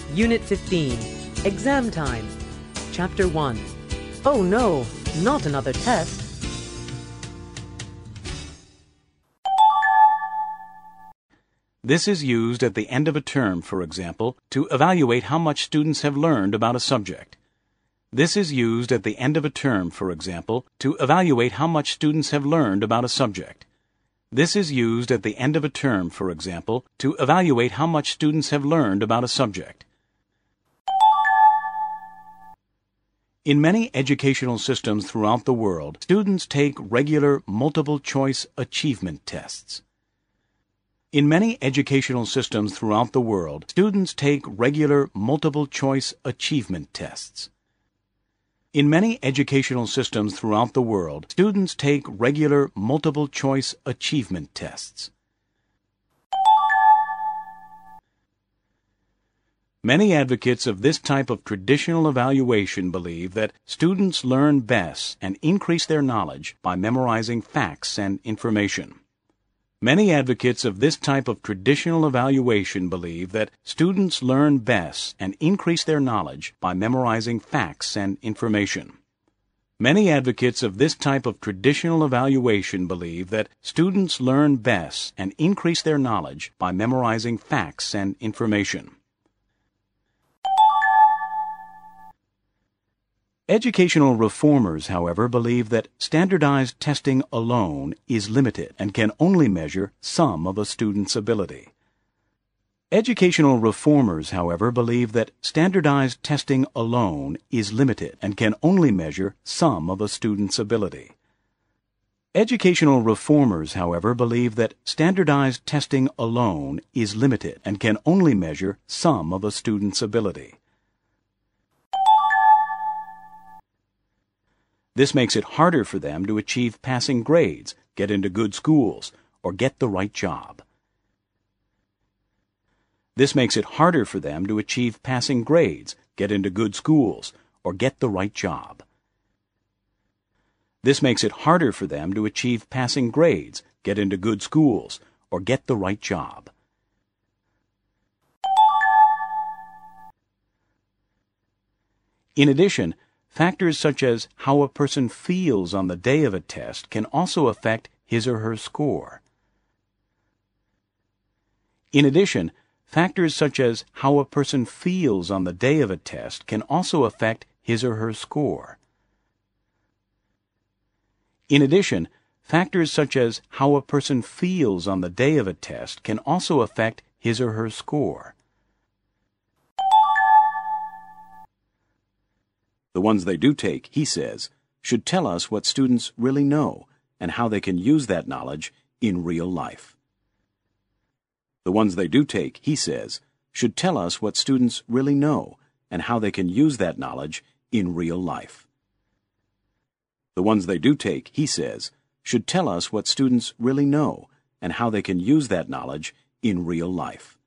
Unit 15, Exam Time, Chapter 1. Oh no, not another test. This is used at the end of a term, for example, to evaluate how much students have learned about a subject. This is used at the end of a term, for example, to evaluate how much students have learned about a subject. This is used at the end of a term, for example, to evaluate how much students have learned about a subject. In many educational systems throughout the world, students take regular multiple-choice achievement tests. In many educational systems throughout the world, students take regular multiple-choice achievement tests. In many educational systems throughout the world, students take regular multiple-choice achievement tests. Many advocates of this type of traditional evaluation believe that students learn best and increase their knowledge by memorizing facts and information. Many advocates of this type of traditional evaluation believe that students learn best and increase their knowledge by memorizing facts and information. Many advocates of this type of traditional evaluation believe that students learn best and increase their knowledge by memorizing facts and information. Educational reformers, however, believe that standardized testing alone is limited and can only measure some of a student's ability. Educational reformers, however, believe that standardized testing alone is limited and can only measure some of a student's ability. Educational reformers, however, believe that standardized testing alone is limited and can only measure some of a student's ability. This makes it harder for them to achieve passing grades, get into good schools, or get the right job. This makes it harder for them to achieve passing grades, get into good schools, or get the right job. This makes it harder for them to achieve passing grades, get into good schools, or get the right job. In addition, factors such as how a person feels on the day of a test can also affect his or her score. In addition, factors such as how a person feels on the day of a test can also affect his or her score. In addition, factors such as how a person feels on the day of a test can also affect his or her score. The ones they do take, he says, should tell us what students really know and how they can use that knowledge in real life. The ones they do take, he says, should tell us what students really know and how they can use that knowledge in real life. The ones they do take, he says, should tell us what students really know and how they can use that knowledge in real life.